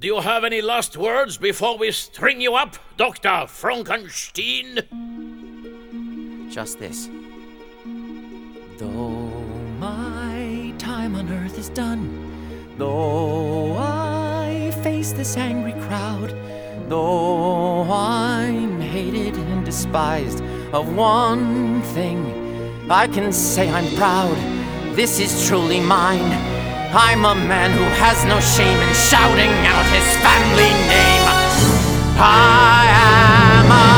Do you have any last words before we string you up, Dr. Frankenstein? Just this. Though my time on earth is done, though I face this angry crowd, though I'm hated and despised, of one thing I can say I'm proud. This is truly mine. I'm a man who has no shame in shouting out his family name. I am a